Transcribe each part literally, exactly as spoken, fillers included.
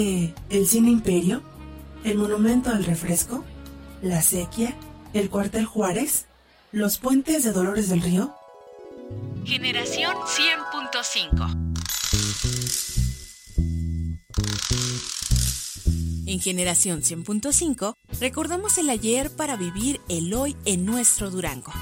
el Cine Imperio, el Monumento al Refresco, la Sequía, el Cuartel Juárez, los puentes de Dolores del Río. Generación cien punto cinco. En Generación cien punto cinco recordamos el ayer para vivir el hoy en nuestro Durango.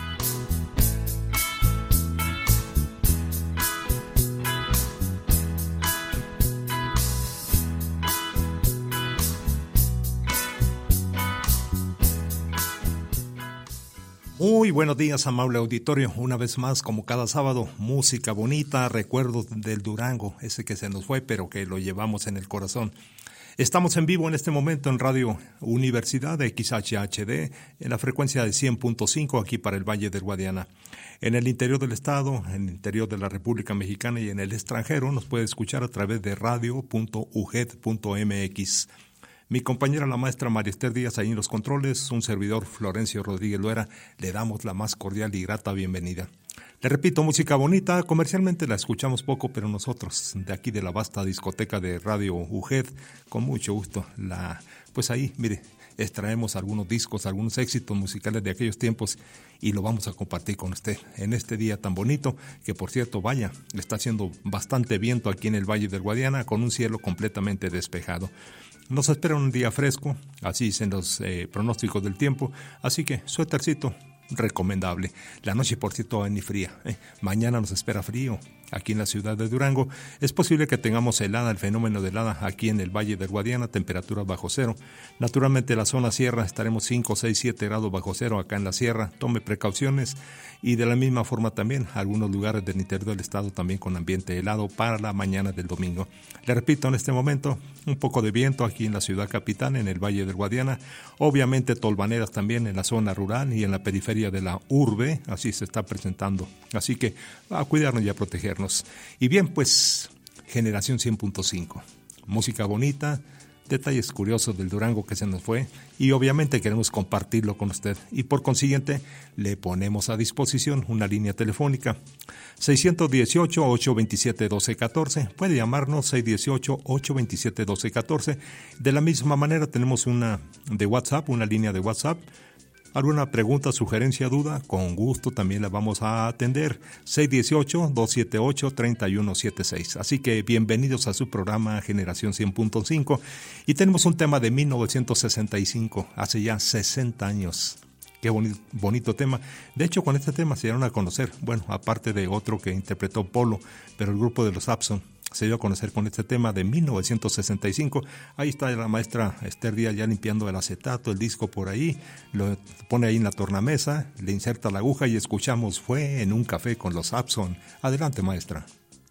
Muy buenos días, amable auditorio. Una vez más, como cada sábado, música bonita, recuerdos del Durango, ese que se nos fue, pero que lo llevamos en el corazón. Estamos en vivo en este momento en Radio Universidad de X H H D, en la frecuencia de cien punto cinco, aquí para el Valle del Guadiana. En el interior del estado, en el interior de la República Mexicana y en el extranjero, nos puede escuchar a través de radio punto u g e d punto m x. Mi compañera la maestra María Esther Díaz ahí en los controles, un servidor Florencio Rodríguez Loera, le damos la más cordial y grata bienvenida. Le repito, música bonita, comercialmente la escuchamos poco, pero nosotros de aquí de la vasta discoteca de Radio U G E D, con mucho gusto, la pues ahí, mire, extraemos algunos discos, algunos éxitos musicales de aquellos tiempos y lo vamos a compartir con usted en este día tan bonito, que por cierto, vaya, está haciendo bastante viento aquí en el Valle del Guadiana, con un cielo completamente despejado. Nos espera un día fresco, así dicen los eh, pronósticos del tiempo, así que suétercito recomendable. La noche, por cierto, va a venir fría. ¿eh? Mañana nos espera frío aquí en la ciudad de Durango. Es posible que tengamos helada, el fenómeno de helada aquí en el Valle del Guadiana, temperaturas bajo cero. Naturalmente, la zona sierra estaremos cinco, seis, siete grados bajo cero acá en la sierra. Tome precauciones. Y de la misma forma también, algunos lugares del interior del estado también con ambiente helado para la mañana del domingo. Le repito, en este momento, un poco de viento aquí en la ciudad capital, en el Valle del Guadiana. Obviamente, tolvaneras también en la zona rural y en la periferia de la urbe, así se está presentando. Así que a cuidarnos y a protegernos. Y bien, pues, Generación cien punto cinco. Música bonita, detalles curiosos del Durango que se nos fue y obviamente queremos compartirlo con usted y por consiguiente le ponemos a disposición una línea telefónica seis uno ocho, ocho dos siete, uno dos uno cuatro, puede llamarnos seis uno ocho, ocho dos siete, uno dos uno cuatro. De la misma manera tenemos una de WhatsApp, una línea de WhatsApp. ¿Alguna pregunta, sugerencia, duda? Con gusto también la vamos a atender. seis uno ocho, dos siete ocho, tres uno siete seis. Así que bienvenidos a su programa Generación cien punto cinco. Y tenemos un tema de mil novecientos sesenta y cinco, hace ya sesenta años. Qué bonito, bonito tema. De hecho, con este tema se dieron a conocer, bueno, aparte de otro que interpretó Polo, pero el grupo de los Abson se dio a conocer con este tema de mil novecientos sesenta y cinco. Ahí está la maestra Esther Díaz ya limpiando el acetato, el disco por ahí, lo pone ahí en la tornamesa, le inserta la aguja y escuchamos Fue en un café con los Abson. Adelante, maestra.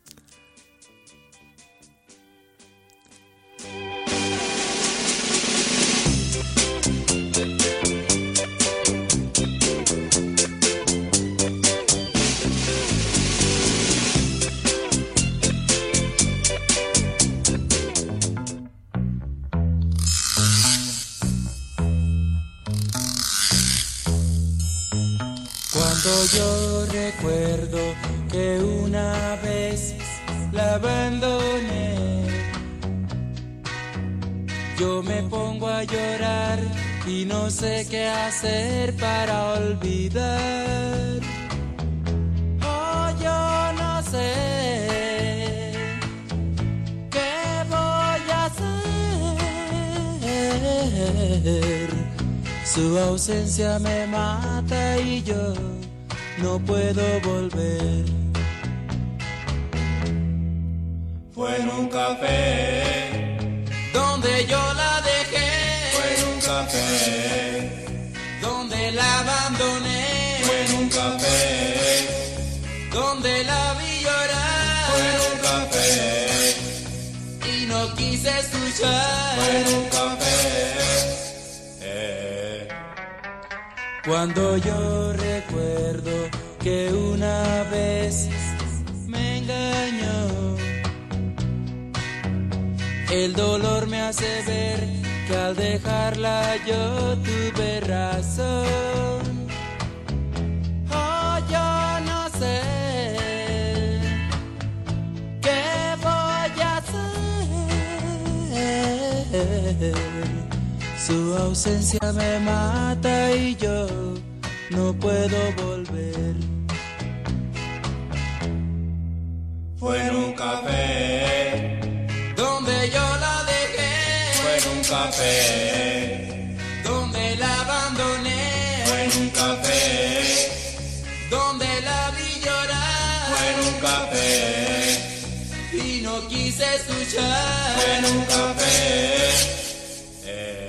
Yo recuerdo que una vez la abandoné. Yo me pongo a llorar y no sé qué hacer para olvidar. Oh, yo no sé qué voy a hacer. Su ausencia me mata y yo no puedo volver. Fue en un café donde yo la dejé. Fue en un café donde la abandoné. Fue en un café donde la vi llorar. Fue en un café y no quise escuchar. Fue en un café eh. Cuando yo recuerdo que una vez me engañó, el dolor me hace ver que al dejarla yo tuve razón. Oh, yo no sé qué voy a hacer. Su ausencia me mata y yo no puedo volver. Fue en un café donde yo la dejé. Fue en un café donde la abandoné. Fue en un café donde la vi llorar. Fue en un café y no quise escuchar. Fue en un café eh.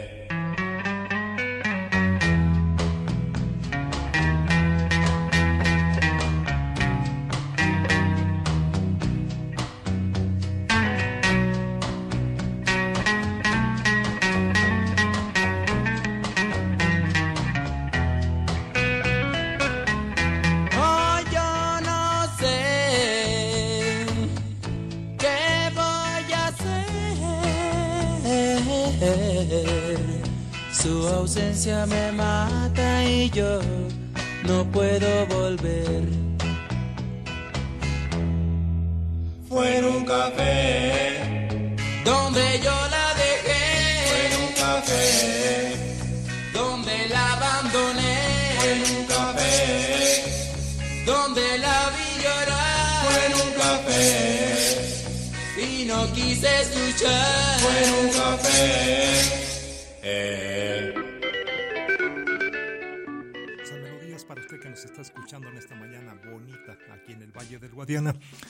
Su ausencia me mata y yo no puedo volver. Fue en un café donde yo la dejé. Fue en un café donde la abandoné. Fue en un café donde la vi llorar. Fue en un café y no quise escuchar. Fue en un café eh. Esas melodías para usted que nos está escuchando en esta mañana bonita aquí en el Valle del Guadiana.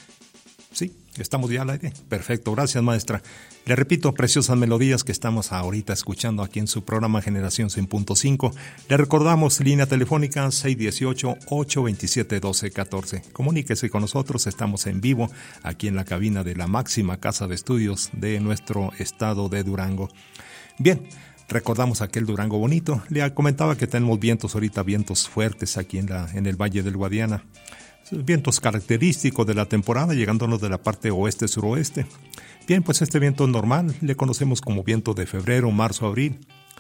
Sí, estamos ya al aire. Perfecto, gracias maestra. Le repito, preciosas melodías que estamos ahorita escuchando aquí en su programa Generación cien punto cinco. Le recordamos línea telefónica seis uno ocho, ocho dos siete, uno dos uno cuatro. Comuníquese con nosotros, estamos en vivo aquí en la cabina de la máxima casa de estudios de nuestro estado de Durango. Bien, recordamos aquel Durango bonito. Le comentaba que tenemos vientos ahorita, vientos fuertes aquí en, la, en el Valle del Guadiana. Vientos característicos de la temporada, llegándonos de la parte oeste-suroeste. Bien, pues este viento normal le conocemos como viento de febrero, marzo, abril.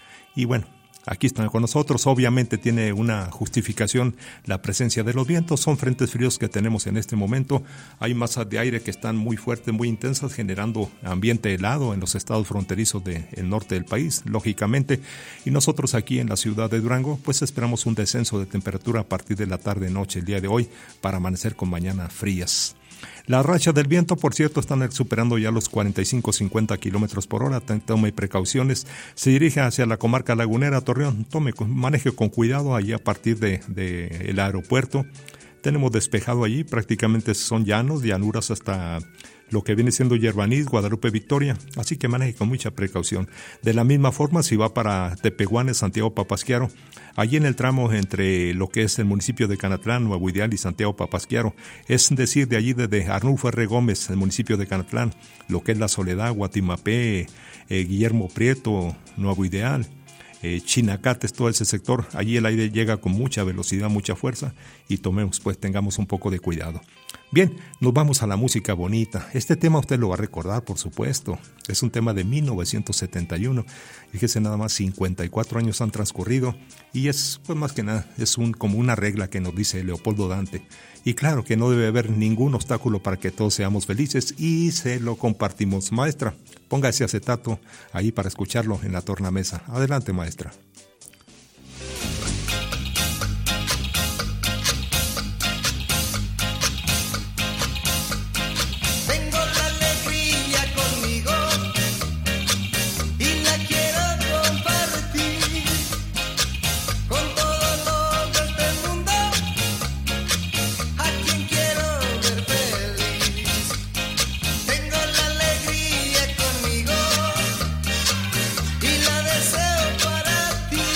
Y bueno, aquí están con nosotros. Obviamente tiene una justificación la presencia de los vientos. Son frentes fríos que tenemos en este momento. Hay masas de aire que están muy fuertes, muy intensas, generando ambiente helado en los estados fronterizos del norte del país, lógicamente. Y nosotros aquí en la ciudad de Durango, pues esperamos un descenso de temperatura a partir de la tarde-noche el día de hoy para amanecer con mañanas frías. Las rachas del viento, por cierto, están superando ya los cuarenta y cinco a cincuenta kilómetros por hora. Tome precauciones. Se dirige hacia la comarca lagunera, Torreón. Tome, maneje con cuidado allí a partir de, de el aeropuerto. Tenemos despejado allí, prácticamente son llanos, llanuras hasta lo que viene siendo Yerbanís, Guadalupe, Victoria, así que maneje con mucha precaución. De la misma forma, si va para Tepehuanes, Santiago Papasquiaro, allí en el tramo entre lo que es el municipio de Canatlán, Nuevo Ideal y Santiago Papasquiaro, es decir, de allí desde Arnulfo R. Gómez, el municipio de Canatlán, lo que es La Soledad, Guatimapé, eh, Guillermo Prieto, Nuevo Ideal, eh, Chinacates, todo ese sector, allí el aire llega con mucha velocidad, mucha fuerza, y tomemos, pues tengamos un poco de cuidado. Bien, nos vamos a la música bonita. Este tema usted lo va a recordar, por supuesto. Es un tema de mil novecientos setenta y uno. Fíjese, nada más cincuenta y cuatro años han transcurrido y es, pues más que nada, es un, como una regla que nos dice Leopoldo Dante. Y claro que no debe haber ningún obstáculo para que todos seamos felices y se lo compartimos. Maestra, ponga ese acetato ahí para escucharlo en la tornamesa. Adelante, maestra. Y la deseo para ti.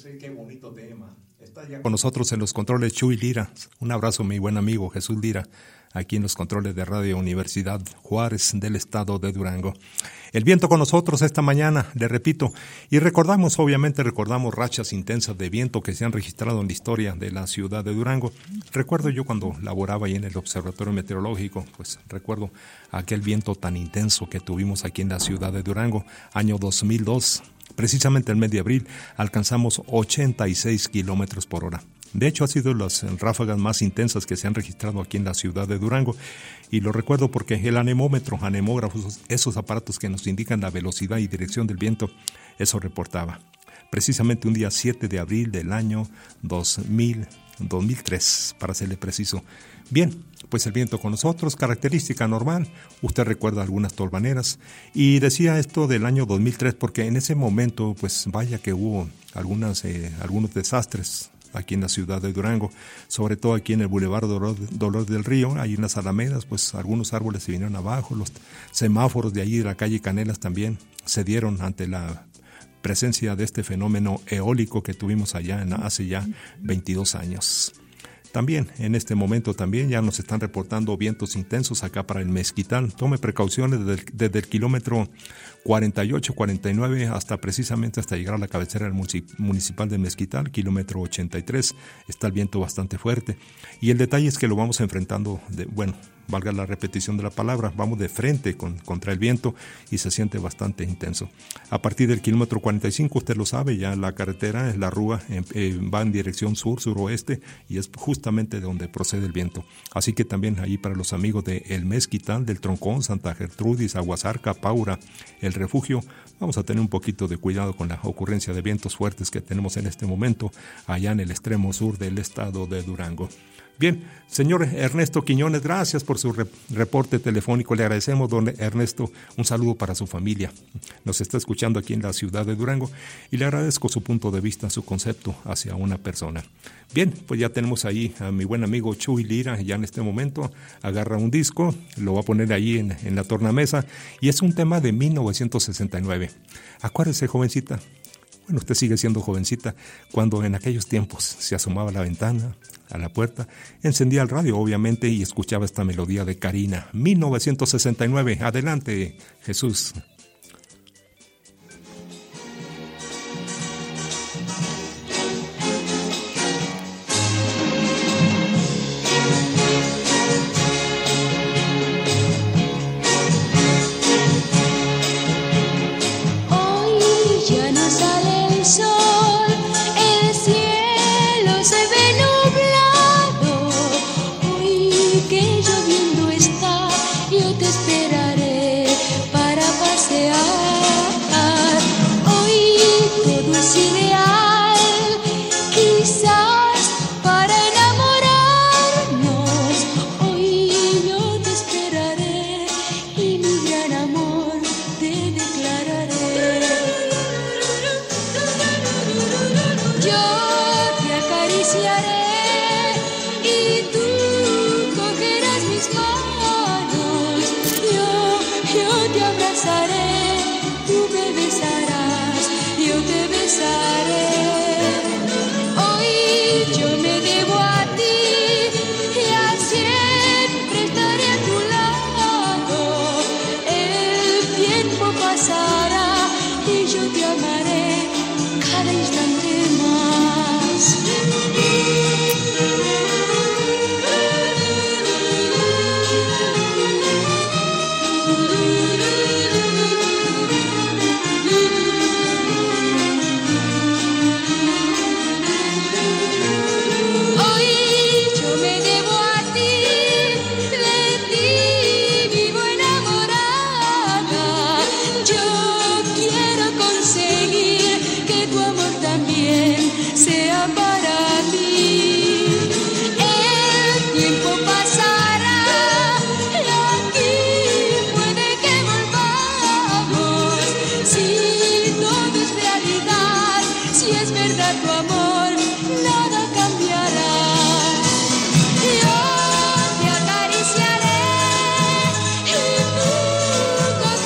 José, qué bonito tema. Está ya con nosotros en los controles Chuy Lira. Un abrazo, mi buen amigo Jesús Lira, aquí en los controles de Radio Universidad Juárez del estado de Durango. El viento con nosotros esta mañana, le repito, y recordamos, obviamente recordamos rachas intensas de viento que se han registrado en la historia de la ciudad de Durango. Recuerdo yo cuando laboraba ahí en el Observatorio Meteorológico, pues recuerdo aquel viento tan intenso que tuvimos aquí en la ciudad de Durango, año dos mil dos. Precisamente el mes de abril alcanzamos ochenta y seis kilómetros por hora. De hecho, ha sido las ráfagas más intensas que se han registrado aquí en la ciudad de Durango. Y lo recuerdo porque el anemómetro, anemógrafos, esos aparatos que nos indican la velocidad y dirección del viento, eso reportaba. Precisamente un día siete de abril del año dos mil, dos mil tres, para serle preciso. Bien, pues el viento con nosotros, característica normal. Usted recuerda algunas tolvaneras. Y decía esto del año dos mil tres porque en ese momento, pues vaya que hubo algunas, eh, algunos desastres aquí en la ciudad de Durango, sobre todo aquí en el Boulevard Dolor, Dolor del Río, ahí en las alamedas, pues algunos árboles se vinieron abajo, los semáforos de allí de la calle Canelas también se dieron ante la presencia de este fenómeno eólico que tuvimos allá en, hace ya veintidós años. También, en este momento también ya nos están reportando vientos intensos acá para el Mezquital. Tome precauciones desde el, desde el kilómetro cuarenta y ocho, cuarenta y nueve hasta precisamente hasta llegar a la cabecera del municipal de Mezquital, kilómetro ochenta y tres. Está el viento bastante fuerte. Y el detalle es que lo vamos enfrentando, de, bueno, valga la repetición de la palabra, vamos de frente con, contra el viento y se siente bastante intenso. A partir del kilómetro cuarenta y cinco, usted lo sabe, ya la carretera, la rúa, eh, va en dirección sur-suroeste y es justamente de donde procede el viento. Así que también ahí para los amigos de El Mezquital, del Troncón, Santa Gertrudis, Aguasarca, Paura, El Refugio, vamos a tener un poquito de cuidado con la ocurrencia de vientos fuertes que tenemos en este momento allá en el extremo sur del estado de Durango. Bien, señor Ernesto Quiñones, gracias por su re- reporte telefónico. Le agradecemos, don Ernesto, un saludo para su familia. Nos está escuchando aquí en la ciudad de Durango y le agradezco su punto de vista, su concepto hacia una persona. Bien, pues ya tenemos ahí a mi buen amigo Chuy Lira, ya en este momento agarra un disco, lo va a poner ahí en, en la tornamesa y es un tema de mil novecientos sesenta y nueve. Acuérdese, jovencita. Bueno, usted sigue siendo jovencita, cuando en aquellos tiempos se asomaba a la ventana, a la puerta, encendía el radio, obviamente, y escuchaba esta melodía de Karina. mil novecientos sesenta y nueve. Adelante, Jesús.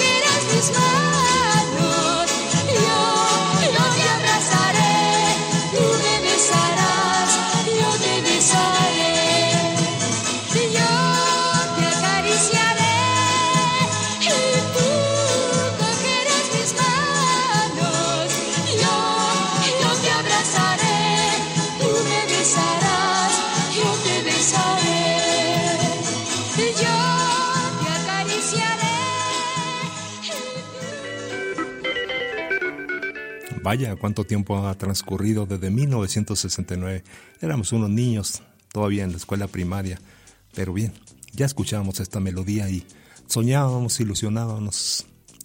Mis manos, yo, yo te abrazaré. Vaya, cuánto tiempo ha transcurrido desde mil novecientos sesenta y nueve. Éramos unos niños todavía en la escuela primaria, pero bien, ya escuchábamos esta melodía y soñábamos, ilusionábamos.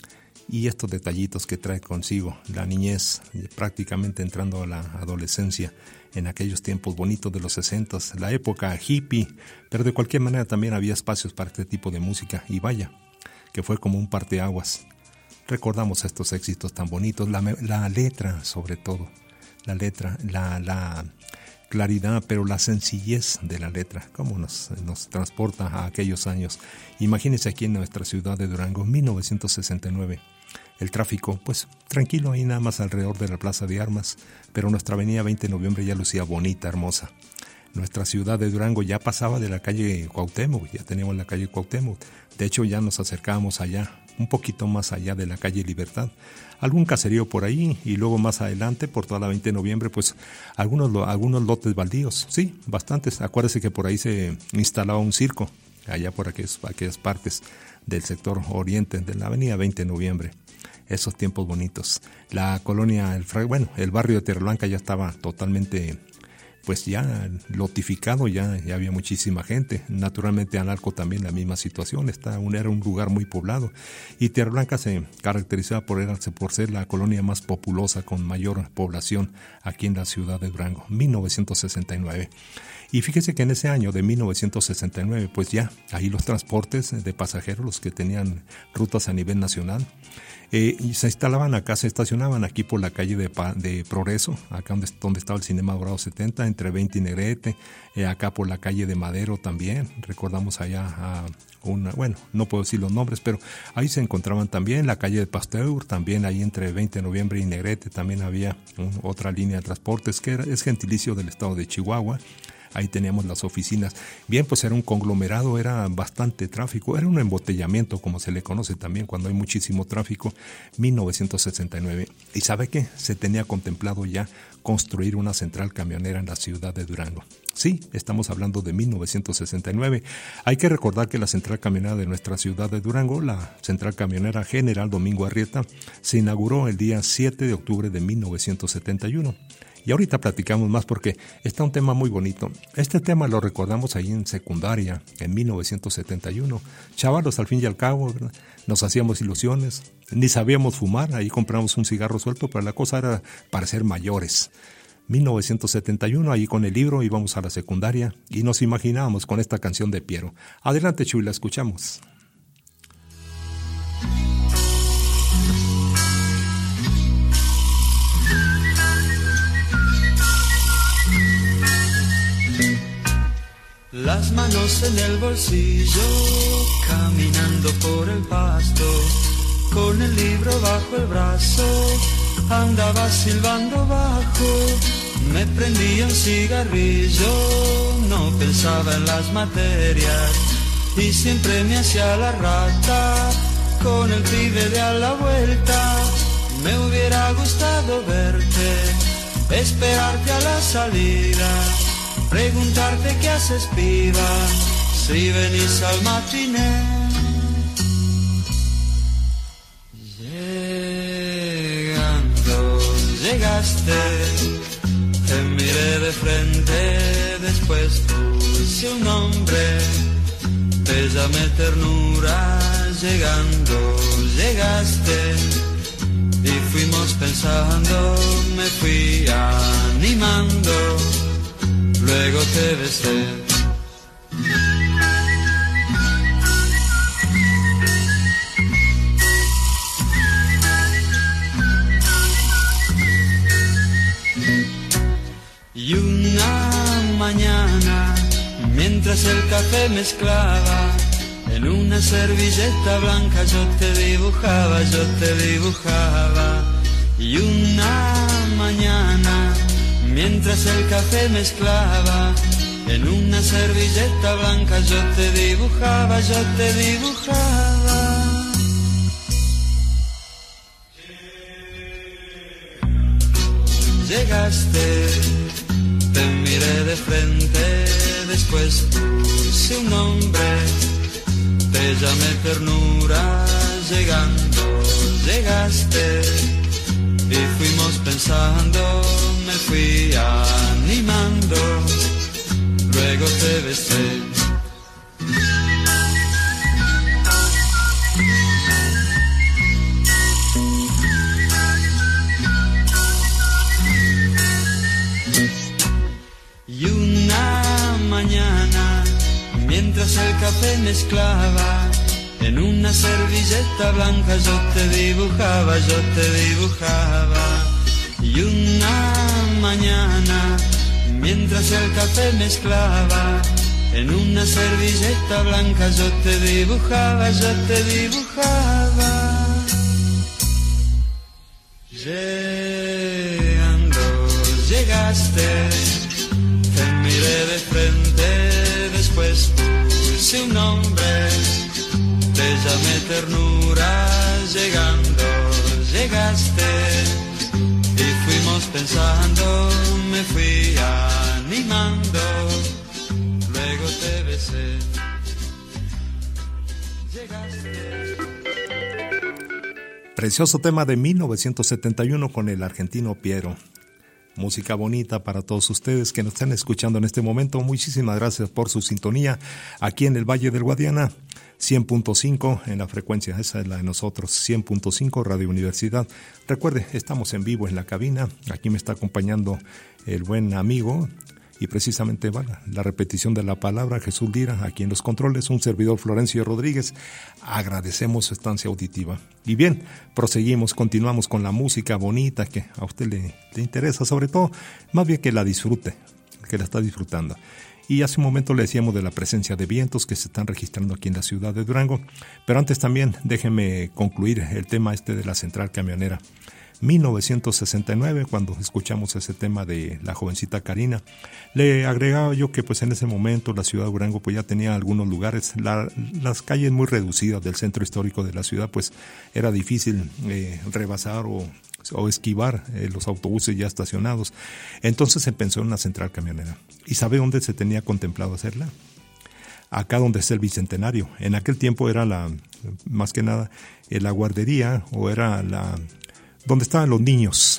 Y estos detallitos que trae consigo la niñez, prácticamente entrando a la adolescencia, en aquellos tiempos bonitos de los sesentas, la época hippie, pero de cualquier manera también había espacios para este tipo de música, y vaya, que fue como un parteaguas. Recordamos estos éxitos tan bonitos, la, la letra sobre todo, la letra, la, la claridad, pero la sencillez de la letra, cómo nos, nos transporta a aquellos años. Imagínense aquí en nuestra ciudad de Durango, mil novecientos sesenta y nueve. El tráfico, pues tranquilo ahí nada más alrededor de la Plaza de Armas, pero nuestra avenida veinte de noviembre ya lucía bonita, hermosa. Nuestra ciudad de Durango ya pasaba de la calle Cuauhtémoc, ya teníamos la calle Cuauhtémoc. De hecho ya nos acercábamos allá, un poquito más allá de la calle Libertad. Algún caserío por ahí y luego más adelante por toda la veinte de noviembre, pues algunos, algunos lotes baldíos, sí, bastantes. Acuérdese que por ahí se instalaba un circo, allá por aquellas, aquellas partes del sector oriente de la avenida veinte de noviembre. Esos tiempos bonitos. La colonia, el, bueno, el barrio de Tierra Blanca ya estaba totalmente, pues ya lotificado, ya, ya había muchísima gente. Naturalmente Analco también la misma situación, está un, era un lugar muy poblado. Y Tierra Blanca se caracterizaba por, era, por ser la colonia más populosa, con mayor población aquí en la ciudad de Durango, mil novecientos sesenta y nueve. Y fíjese que en ese año de mil novecientos sesenta y nueve, pues ya, ahí los transportes de pasajeros, los que tenían rutas a nivel nacional, Eh, y se instalaban acá, se estacionaban aquí por la calle de, de Progreso, acá donde, donde estaba el Cinema Dorado setenta, entre veinte y Negrete, eh, acá por la calle de Madero también, recordamos allá a una, bueno, no puedo decir los nombres, pero ahí se encontraban también, la calle de Pasteur, también ahí entre veinte de noviembre y Negrete también había un, otra línea de transportes que era, es gentilicio del estado de Chihuahua. Ahí teníamos las oficinas. Bien, pues era un conglomerado, era bastante tráfico, era un embotellamiento, como se le conoce también cuando hay muchísimo tráfico, mil novecientos sesenta y nueve. ¿Y sabe qué? Se tenía contemplado ya construir una central camionera en la ciudad de Durango. Sí, estamos hablando de mil novecientos sesenta y nueve. Hay que recordar que la central camionera de nuestra ciudad de Durango, la central camionera General Domingo Arrieta, se inauguró el día siete de octubre de mil novecientos setenta y uno. Y ahorita platicamos más porque está un tema muy bonito. Este tema lo recordamos ahí en secundaria, en mil novecientos setenta y uno. Chavalos, al fin y al cabo, ¿verdad? Nos hacíamos ilusiones, ni sabíamos fumar, ahí compramos un cigarro suelto, pero la cosa era para ser mayores. mil novecientos setenta y uno, ahí con el libro íbamos a la secundaria y nos imaginábamos con esta canción de Piero. Adelante, Chuy, la escuchamos. Las manos en el bolsillo, caminando por el pasto, con el libro bajo el brazo, andaba silbando bajo, me prendía un cigarrillo, no pensaba en las materias, y siempre me hacía la rata, con el pibe de a la vuelta, me hubiera gustado verte, esperarte a la salida, preguntarte qué haces, piba, si venís al matiné. Llegando, llegaste, te miré de frente, después puse un nombre, te llamé ternura. Llegando, llegaste, y fuimos pensando, me fui animando. Luego te besé. Y una mañana, mientras el café mezclaba, en una servilleta blanca yo te dibujaba, yo te dibujaba. Y una mañana, mientras el café mezclaba, en una servilleta blanca yo te dibujaba, yo te dibujaba. Llegaste, te miré de frente, después puse un nombre, te llamé ternura. Llegando, llegaste, y fuimos pensando, me fui animando, luego te besé. Y una mañana, mientras el café mezclaba, en una servilleta blanca yo te dibujaba, yo te dibujaba. Y una mañana, mientras el café mezclaba, en una servilleta blanca yo te dibujaba, yo te dibujaba. Llegando, llegaste, te miré de frente, después puse un nombre, te llamé ternura. Llegando, llegaste, y fuimos pensando, me fui animando, luego te besé. Llegaste. Precioso tema de mil novecientos setenta y uno con el argentino Piero. Música bonita para todos ustedes que nos están escuchando en este momento. Muchísimas gracias por su sintonía aquí en el Valle del Guadiana, cien punto cinco en la frecuencia, esa es la de nosotros, cien punto cinco Radio Universidad. Recuerde, estamos en vivo en la cabina, aquí me está acompañando el buen amigo y precisamente va la repetición de la palabra, Jesús Lira, aquí en los controles, un servidor Florencio Rodríguez. Agradecemos su estancia auditiva. Y bien, proseguimos, continuamos con la música bonita que a usted le, le interesa, sobre todo, más bien que la disfrute, que la está disfrutando. Y hace un momento le decíamos de la presencia de vientos que se están registrando aquí en la ciudad de Durango, pero antes también déjenme concluir el tema este de la central camionera. mil novecientos sesenta y nueve, cuando escuchamos ese tema de la jovencita Karina, le agregaba yo que pues en ese momento la ciudad de Durango pues ya tenía algunos lugares, la, las calles muy reducidas del centro histórico de la ciudad, pues era difícil eh, rebasar o, o esquivar eh, los autobuses ya estacionados. Entonces se pensó en una central camionera. ¿Y sabe dónde se tenía contemplado hacerla? Acá donde es el Bicentenario. En aquel tiempo era la, más que nada, eh, la guardería o era la... donde estaban los niños,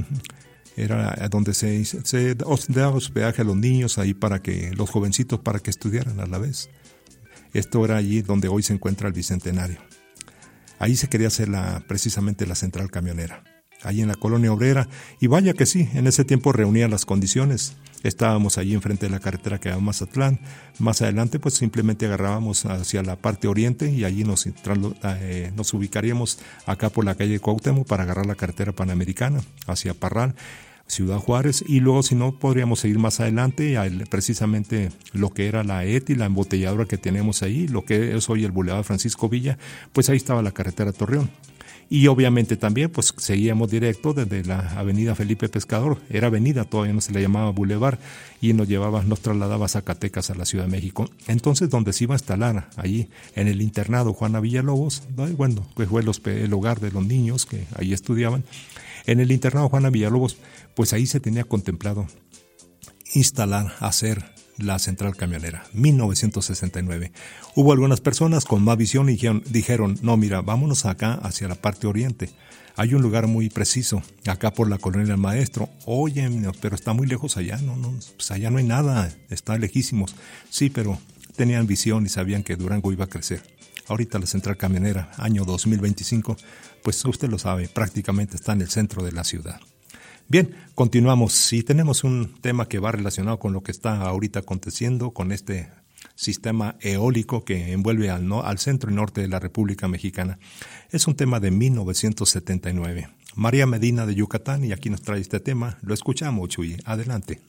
era donde se, se daba hospedaje a los niños ahí para que los jovencitos para que estudiaran a la vez. Esto era allí donde hoy se encuentra el Bicentenario. Ahí se quería hacer la, precisamente la central camionera, ahí en la colonia obrera, y vaya que sí, en ese tiempo reunía las condiciones. Estábamos allí enfrente de la carretera que va a Mazatlán. Más adelante pues simplemente agarrábamos hacia la parte oriente y allí nos, eh, nos ubicaríamos acá por la calle Cuauhtémoc para agarrar la carretera panamericana hacia Parral, Ciudad Juárez, y luego si no podríamos seguir más adelante a el, precisamente lo que era la E T I, la embotelladora que tenemos ahí, lo que es hoy el Boulevard Francisco Villa, pues ahí estaba la carretera Torreón. Y obviamente también pues seguíamos directo desde la avenida Felipe Pescador, era avenida, todavía no se le llamaba Boulevard, y nos llevaba, nos trasladaba a Zacatecas, a la Ciudad de México. Entonces donde se iba a instalar, allí en el internado Juana Villalobos, bueno, que fue el, el hogar de los niños que ahí estudiaban, en el internado Juana Villalobos, pues ahí se tenía contemplado instalar, hacer la central camionera, mil novecientos sesenta y nueve. Hubo algunas personas con más visión y dijeron, dijeron, no, mira, vámonos acá hacia la parte oriente. Hay un lugar muy preciso, acá por la colonia del Maestro. Oye, pero está muy lejos allá, no, no, pues allá no hay nada, está lejísimos. Sí, pero tenían visión y sabían que Durango iba a crecer. Ahorita la central camionera, año dos mil veinticinco, pues usted lo sabe, prácticamente está en el centro de la ciudad. Bien, continuamos y tenemos un tema que va relacionado con lo que está ahorita aconteciendo con este sistema eólico que envuelve al, no, al centro y norte de la República Mexicana. Es un tema de mil novecientos setenta y nueve. María Medina de Yucatán, y aquí nos trae este tema. Lo escuchamos, Chuy. Adelante.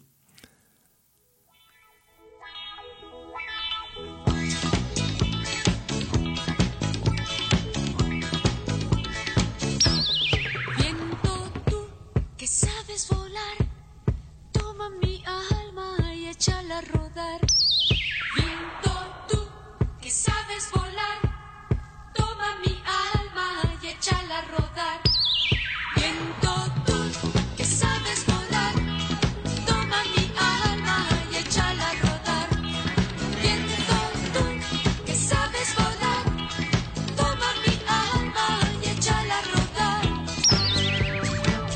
Échala a rodar, viento tú que sabes volar, toma mi alma y échala a rodar, viento tú que sabes volar, toma mi alma y échala a rodar, viento tú que sabes volar, toma mi alma y échala a rodar.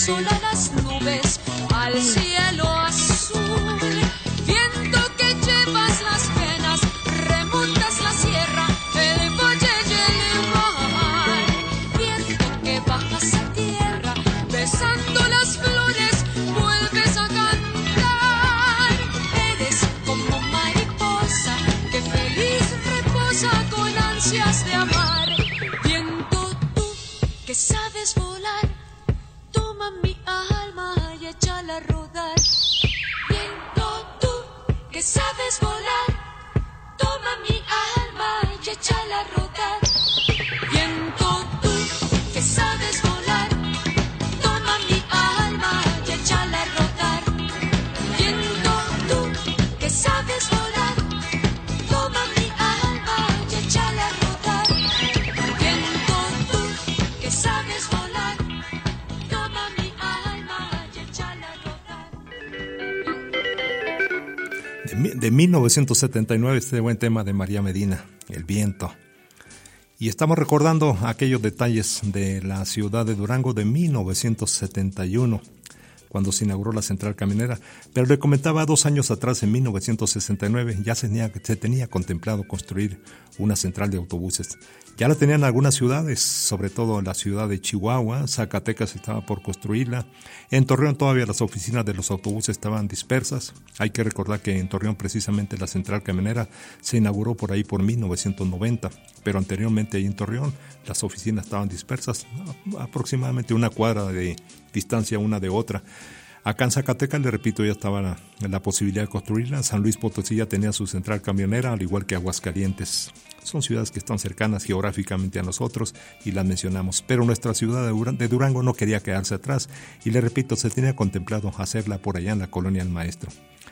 sol a las nubes, al cielo azul. Viento que llevas las penas, remontas la sierra, el valle y el mar. Viento que bajas a tierra, besando las flores, vuelves a cantar. Eres como mariposa que feliz reposa con ansias de amar. Viento tú que sabes volar, toma mi alma y échala a rodar. Viento tú que sabes volar, toma mi alma y échala a rodar. Viento tú que sabes volar, toma mi alma y échala a rodar. Viento tú que sabes volar, toma mi alma y échala a rodar. Viento tú que sabes volar, toma mi alma y échala a rodar. De, mi- de mil novecientos setenta y nueve, este buen tema de María Medina, El viento. Y estamos recordando aquellos detalles de la ciudad de Durango de mil novecientos setenta y uno, cuando se inauguró la central camionera. Pero le comentaba, dos años atrás, en mil novecientos sesenta y nueve, ya se tenía, se tenía contemplado construir una central de autobuses. Ya la tenían algunas ciudades, sobre todo la ciudad de Chihuahua. Zacatecas estaba por construirla. En Torreón todavía las oficinas de los autobuses estaban dispersas. Hay que recordar que en Torreón precisamente la central camionera se inauguró por ahí por mil novecientos noventa, pero anteriormente ahí en Torreón las oficinas estaban dispersas, aproximadamente una cuadra de distancia una de otra. Acá en Zacatecas, le repito, ya estaba la, la posibilidad de construirla. San Luis Potosí ya tenía su central camionera, al igual que Aguascalientes. Son ciudades que están cercanas geográficamente a nosotros y las mencionamos. Pero nuestra ciudad de Durango, de Durango no quería quedarse atrás. Y le repito, se tenía contemplado hacerla por allá en la Colonia El Maestro.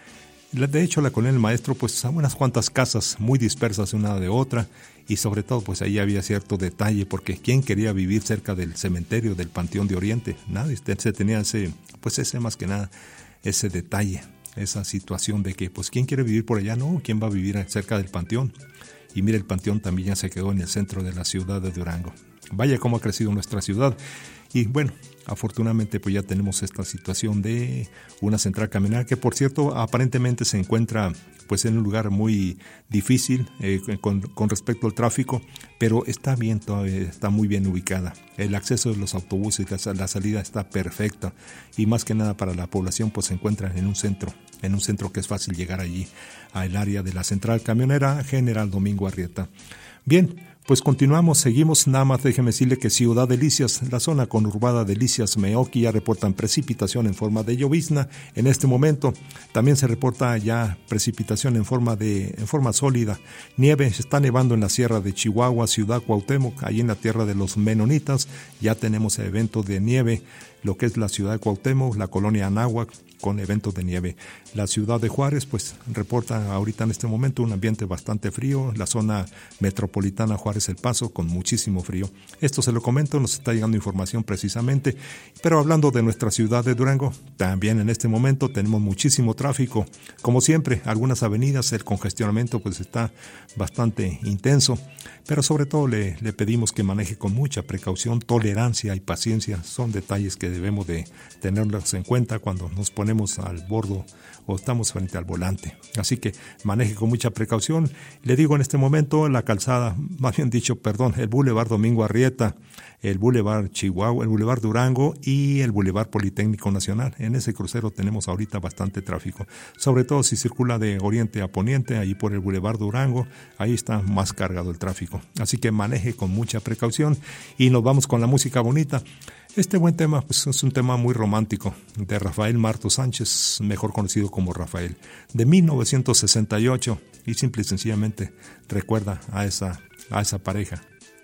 De hecho, la Colonia del Maestro, pues, a unas cuantas casas muy dispersas una de otra, y sobre todo, pues, ahí había cierto detalle, porque ¿quién quería vivir cerca del cementerio del Panteón de Oriente? Nadie. Se tenía ese, pues, ese más que nada, ese detalle, esa situación de que, pues, ¿quién quiere vivir por allá? No, ¿quién va a vivir cerca del Panteón? Y mire, el Panteón también ya se quedó en el centro de la ciudad de Durango. Vaya cómo ha crecido nuestra ciudad. Y bueno, afortunadamente pues ya tenemos esta situación de una central camionera que, por cierto, aparentemente se encuentra pues en un lugar muy difícil eh, con, con respecto al tráfico, pero está bien, todavía está muy bien ubicada. El acceso de los autobuses, la, la salida está perfecta, y más que nada para la población pues se encuentra en un centro, en un centro que es fácil llegar allí, al área de la central camionera General Domingo Arrieta. Bien, pues continuamos, seguimos. Nada más déjeme decirle que Ciudad Delicias, la zona conurbada Delicias, Meoqui, ya reportan precipitación en forma de llovizna en este momento. También se reporta ya precipitación en forma de en forma sólida. Nieve, se está nevando en la sierra de Chihuahua, Ciudad Cuauhtémoc, ahí en la tierra de los menonitas. Ya tenemos eventos de nieve, lo que es la ciudad de Cuauhtémoc, la colonia Anáhuac, con eventos de nieve. La ciudad de Juárez, pues, reporta ahorita en este momento un ambiente bastante frío. La zona metropolitana Juárez El Paso, con muchísimo frío. Esto se lo comento, nos está llegando información precisamente. Pero hablando de nuestra ciudad de Durango, también en este momento tenemos muchísimo tráfico. Como siempre, algunas avenidas, el congestionamiento pues está bastante intenso. Pero sobre todo le, le pedimos que maneje con mucha precaución, tolerancia y paciencia. Son detalles que debemos de tenerlos en cuenta cuando nos ponemos al bordo o estamos frente al volante. Así que maneje con mucha precaución. Le digo en este momento la calzada, más bien dicho, perdón, el Boulevard Domingo Arrieta, el Boulevard Chihuahua, el Boulevard Durango y el Boulevard Politécnico Nacional. En ese crucero tenemos ahorita bastante tráfico, sobre todo si circula de oriente a poniente, ahí por el Boulevard Durango, ahí está más cargado el tráfico. Así que maneje con mucha precaución y nos vamos con la música bonita. Este buen tema pues, es un tema muy romántico de Rafael Marto Sánchez, mejor conocido como Rafael, de mil novecientos sesenta y ocho, y simple y sencillamente recuerda a esa, a esa pareja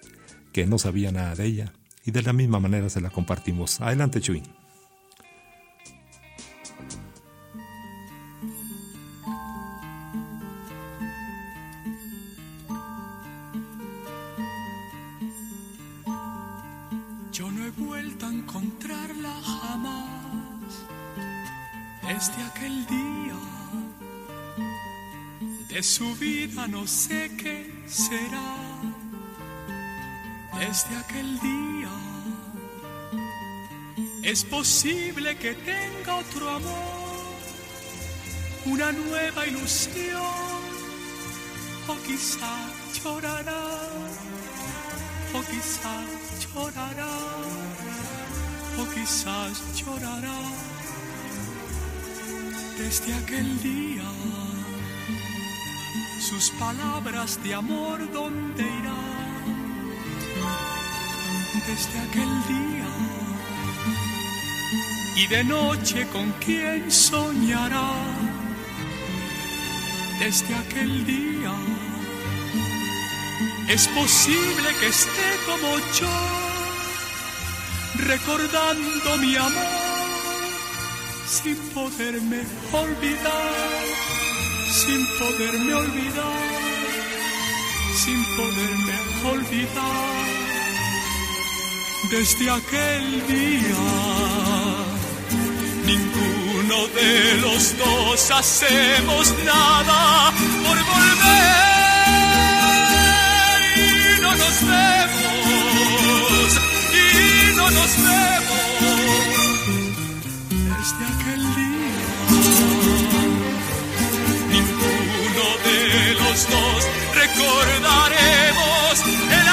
que no sabía nada de ella, y de la misma manera se la compartimos. Adelante, Chuy. Yo no he vuelto a encontrarla jamás desde aquel día. De su vida no sé qué será. Desde aquel día Es posible que tenga otro amor, una nueva ilusión, o quizá llorará, o quizás llorará, o quizás llorará. Desde aquel día, sus palabras de amor, ¿dónde irán? Desde aquel día, y de noche con quién soñará. Desde aquel día, es posible que esté como yo, recordando mi amor, sin poderme olvidar, sin poderme olvidar, sin poderme olvidar. Desde aquel día, ninguno de los dos hacemos nada por volver, y no nos vemos, y no nos vemos. Desde aquel día, ninguno de los dos recordaremos el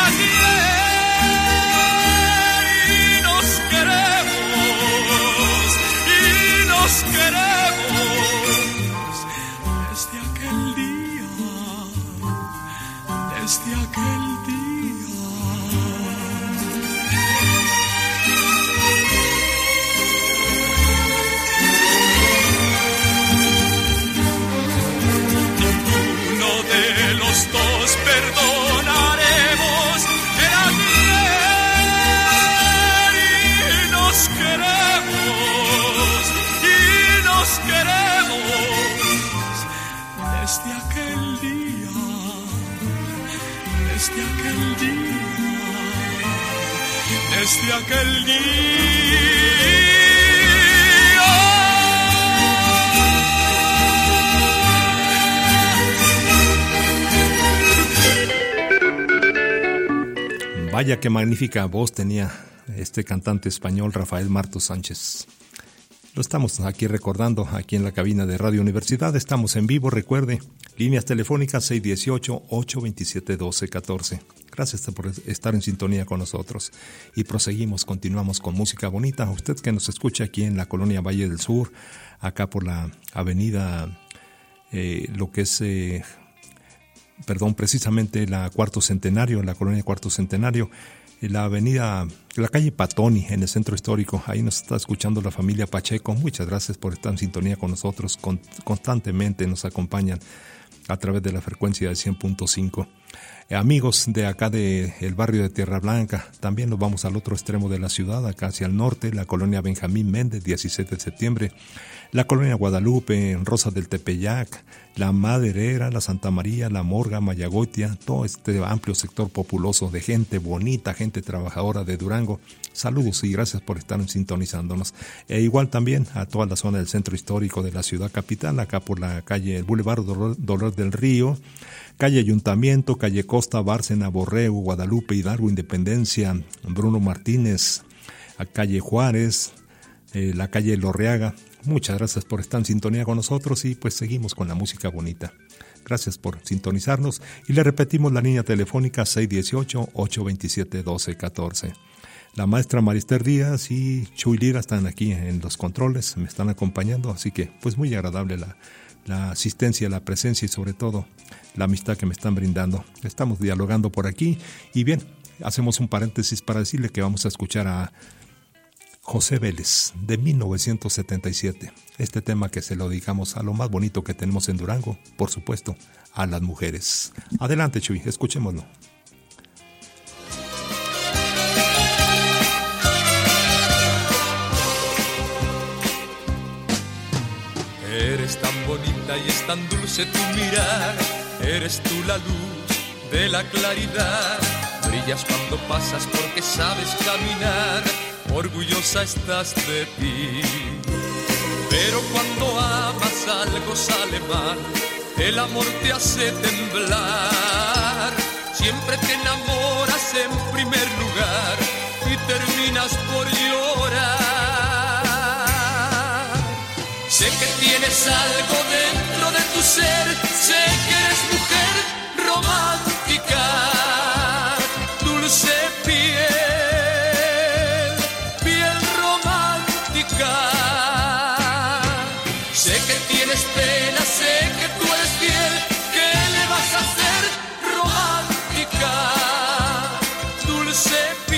ayer, y nos queremos, y nos queremos. Desde aquel día, desde aquel día. Los dos perdonaremos el ayer, y nos queremos, y nos queremos. Desde aquel día, desde aquel día, desde aquel día. Vaya qué magnífica voz tenía este cantante español Rafael Martos Sánchez. Lo estamos aquí recordando, aquí en la cabina de Radio Universidad. Estamos en vivo, recuerde, líneas telefónicas seis uno ocho, ocho dos siete, uno dos uno cuatro. Gracias por estar en sintonía con nosotros. Y proseguimos, continuamos con música bonita. Usted que nos escucha aquí en la colonia Valle del Sur, acá por la avenida, eh, lo que es... Eh, perdón, precisamente la Cuarto Centenario, la colonia Cuarto Centenario, la avenida, la calle Patoni, en el centro histórico. Ahí nos está escuchando la familia Pacheco. Muchas gracias por estar en sintonía con nosotros. Con, constantemente nos acompañan a través de la frecuencia de cien punto cinco. Eh, amigos de acá del de barrio de Tierra Blanca, también nos vamos al otro extremo de la ciudad, acá hacia el norte, la colonia Benjamín Méndez, diecisiete de septiembre, la colonia Guadalupe, Rosas del Tepeyac, la Maderera, la Santa María, la Morga, Mayagoitia, todo este amplio sector populoso de gente bonita, gente trabajadora de Durango. Saludos y gracias por estar sintonizándonos. E igual también a toda la zona del centro histórico de la ciudad capital, acá por la calle el Boulevard Dolor, Dolor del Río, calle Ayuntamiento, calle Costa, Bárcena, Borrego, Guadalupe, Hidalgo, Independencia, Bruno Martínez, a calle Juárez, eh, la calle Lorreaga. Muchas gracias por estar en sintonía con nosotros y pues seguimos con la música bonita. Gracias por sintonizarnos y le repetimos la línea telefónica seis uno ocho, ocho dos siete, uno dos uno cuatro. La maestra Marister Díaz y Chuy Lira están aquí en los controles, me están acompañando, así que pues muy agradable la, la asistencia, la presencia y sobre todo la amistad que me están brindando. Estamos dialogando por aquí y bien, hacemos un paréntesis para decirle que vamos a escuchar a José Vélez, de mil novecientos setenta y siete. Este tema que se lo dedicamos a lo más bonito que tenemos en Durango, por supuesto, a las mujeres. Adelante, Chuy, escuchémoslo. Eres tan bonita y es tan dulce tu mirar, eres tú la luz de la claridad, brillas cuando pasas porque sabes caminar, orgullosa estás de ti. Pero cuando amas algo sale mal, el amor te hace temblar. Siempre te enamoras en primer lugar y terminas por llorar. tienes algo dentro de tu ser, sé que eres mujer romántica, dulce piel, piel romántica. Sé que tienes pena, sé que tú eres fiel, ¿qué le vas a hacer? Romántica, dulce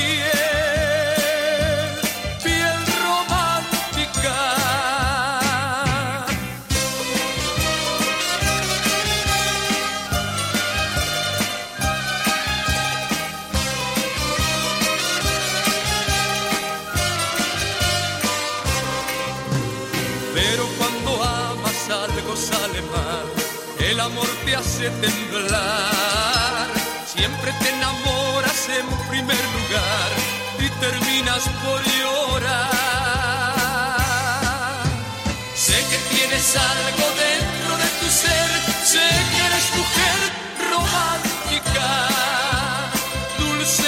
piel, piel romántica. Pero cuando amas algo sale mal, el amor te hace temblar. Siempre te enamoras en primer lugar y terminas por llorar. Sé que tienes algo dentro de tu ser, sé que eres mujer romántica, dulce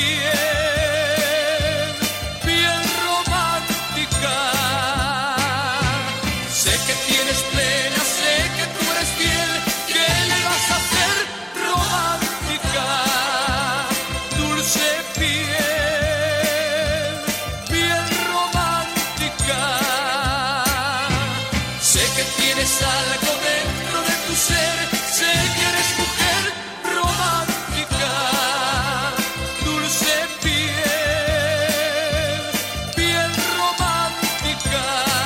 piel, piel romántica. Sé que tienes pena, sé que tú eres fiel, ¿qué le vas a hacer? Romántica, dulce piel, piel romántica. Sé que tienes algo dentro de tu ser, sé que eres mujer romántica, dulce piel, piel romántica.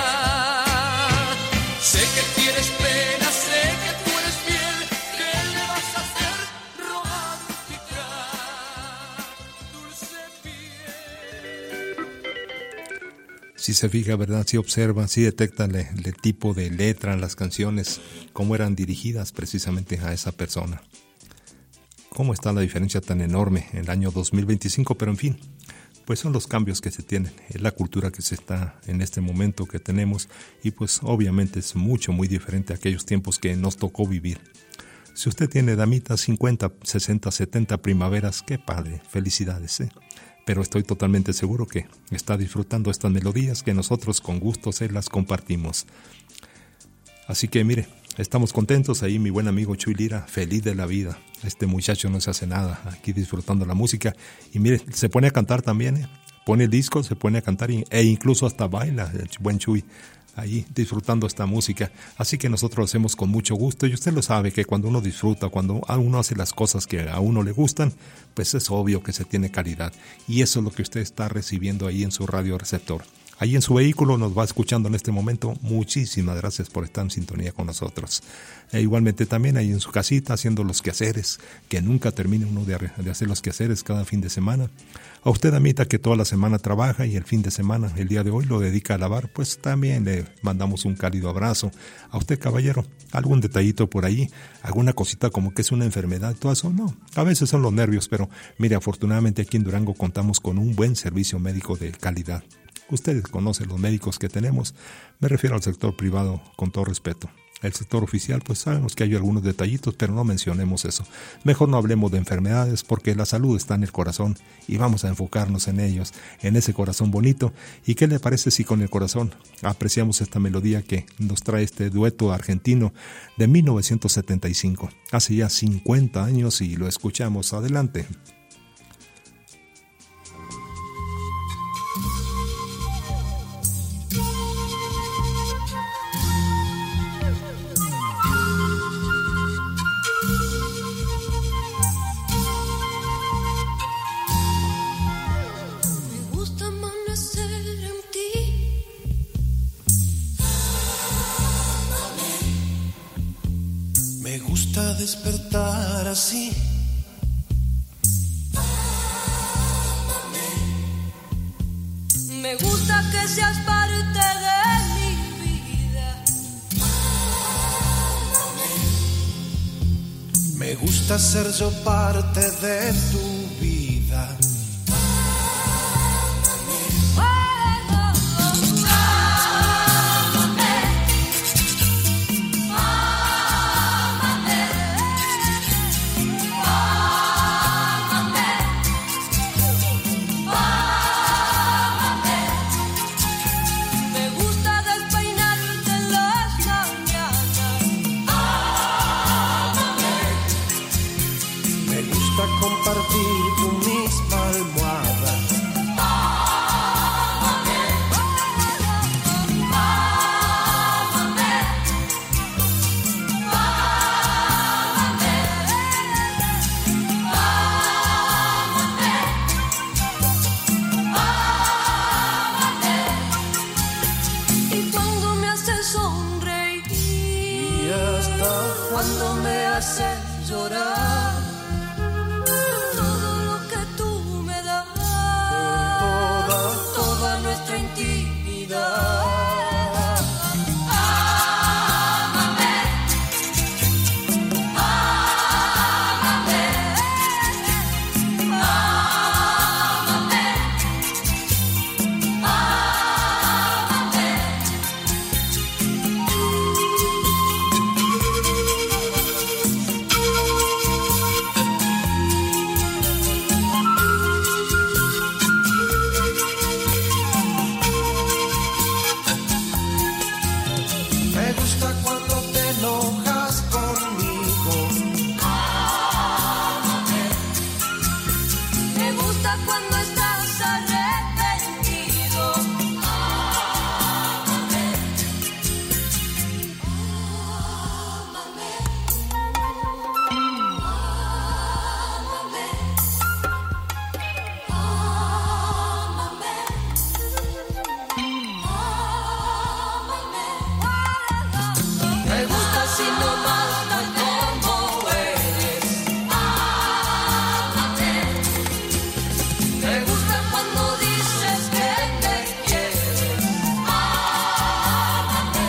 Sé que tienes pena, sé que tú eres fiel, ¿qué le vas a hacer? Romántica, dulce piel. Si se fija, ¿verdad? Si observa, si detecta el, el tipo de letra en las canciones, cómo eran dirigidas precisamente a esa persona. Cómo está la diferencia tan enorme en el año dos mil veinticinco, pero en fin, pues son los cambios que se tienen, es la cultura que se está en este momento que tenemos y pues obviamente es mucho, muy diferente a aquellos tiempos que nos tocó vivir. Si usted tiene damitas, cincuenta, sesenta, setenta primaveras, qué padre, felicidades, ¿eh? Pero estoy totalmente seguro que está disfrutando estas melodías que nosotros con gusto se las compartimos. Así que mire, estamos contentos ahí, mi buen amigo Chuy Lira, feliz de la vida. Este muchacho no se hace nada, aquí disfrutando la música. Y mire, se pone a cantar también, ¿eh? Pone el disco, se pone a cantar e incluso hasta baila el buen Chuy, ahí disfrutando esta música. Así que nosotros lo hacemos con mucho gusto y usted lo sabe que cuando uno disfruta, cuando uno hace las cosas que a uno le gustan, pues es obvio que se tiene calidad. Y eso es lo que usted está recibiendo ahí en su radio receptor. Ahí en su vehículo nos va escuchando en este momento. Muchísimas gracias por estar en sintonía con nosotros. E igualmente también ahí en su casita haciendo los quehaceres, que nunca termine uno de, de hacer los quehaceres cada fin de semana. A usted, amita, que toda la semana trabaja y el fin de semana, el día de hoy, lo dedica a lavar, pues también le mandamos un cálido abrazo. A usted, caballero, algún detallito por ahí, alguna cosita como que es una enfermedad, todo eso, no. A veces son los nervios, pero mire, afortunadamente aquí en Durango contamos con un buen servicio médico de calidad. Ustedes conocen los médicos que tenemos, me refiero al sector privado con todo respeto. El sector oficial, pues sabemos que hay algunos detallitos, pero no mencionemos eso. Mejor no hablemos de enfermedades porque la salud está en el corazón y vamos a enfocarnos en ellos, en ese corazón bonito. ¿Y qué le parece si con el corazón apreciamos esta melodía que nos trae este dueto argentino de mil novecientos setenta y cinco? Hace ya cincuenta años y lo escuchamos. Adelante. Despertar así. Me gusta que seas parte de mi vida. Me gusta ser yo parte de tu vida. Me gusta despeinarte los labios. gusta cuando estás arrepentido. Ámame. Ámame. Ámame. Ámame. Ámame. Me gusta si no basta como eres. Ámate. Me gusta cuando dices que te quieres. Ámate.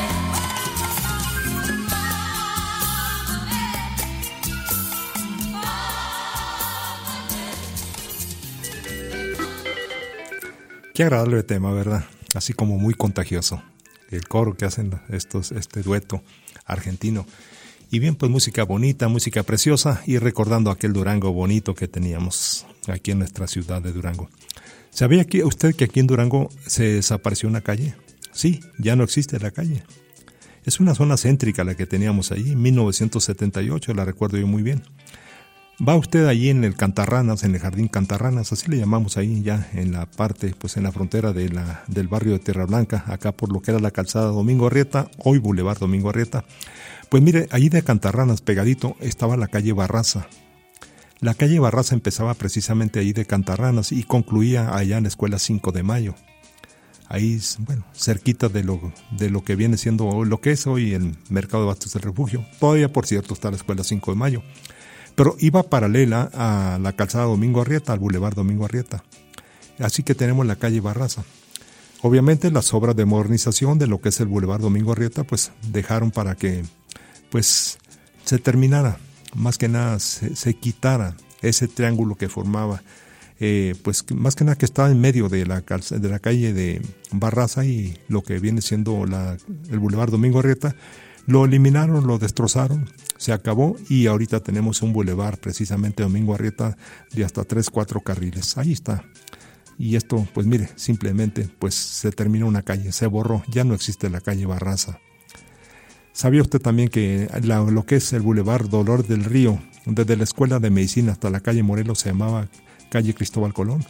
Qué agradable tema, ¿verdad? Así como muy contagioso. El coro que hacen estos, este dueto argentino. Y bien, pues música bonita, música preciosa y recordando aquel Durango bonito que teníamos aquí en nuestra ciudad de Durango. ¿Sabía que usted que aquí en Durango se desapareció una calle? Sí, ya no existe la calle. Es una zona céntrica la que teníamos ahí, en mil novecientos setenta y ocho, la recuerdo yo muy bien. Va usted allí en el Cantarranas, en el Jardín Cantarranas, así le llamamos ahí ya en la parte, pues en la frontera de la, del barrio de Tierra Blanca, acá por lo que era la calzada Domingo Arrieta, hoy Boulevard Domingo Arrieta. Pues mire, allí de Cantarranas pegadito estaba la calle Barraza. La calle Barraza empezaba precisamente ahí de Cantarranas y concluía allá en la escuela cinco de mayo. Ahí, bueno, cerquita de lo, de lo que viene siendo lo que es hoy el Mercado de Bastos del Refugio. Todavía, por cierto, está la escuela cinco de mayo. Pero iba paralela a la calzada Domingo Arrieta, al Boulevard Domingo Arrieta. Así que tenemos la calle Barraza. Obviamente las obras de modernización de lo que es el Boulevard Domingo Arrieta, pues dejaron para que pues se terminara, más que nada se, se quitara ese triángulo que formaba, eh, pues más que nada que estaba en medio de la, calza, de la calle de Barraza y lo que viene siendo la, el Boulevard Domingo Arrieta. Lo eliminaron, lo destrozaron, se acabó y ahorita tenemos un bulevar precisamente Domingo Arrieta de hasta tres, cuatro carriles. Ahí está. Y esto, pues mire, simplemente pues se terminó una calle, se borró, ya no existe la calle Barraza. ¿Sabía usted también que la, lo que es el bulevar Dolor del Río, desde la Escuela de Medicina hasta la calle Morelos se llamaba calle Cristóbal Colón?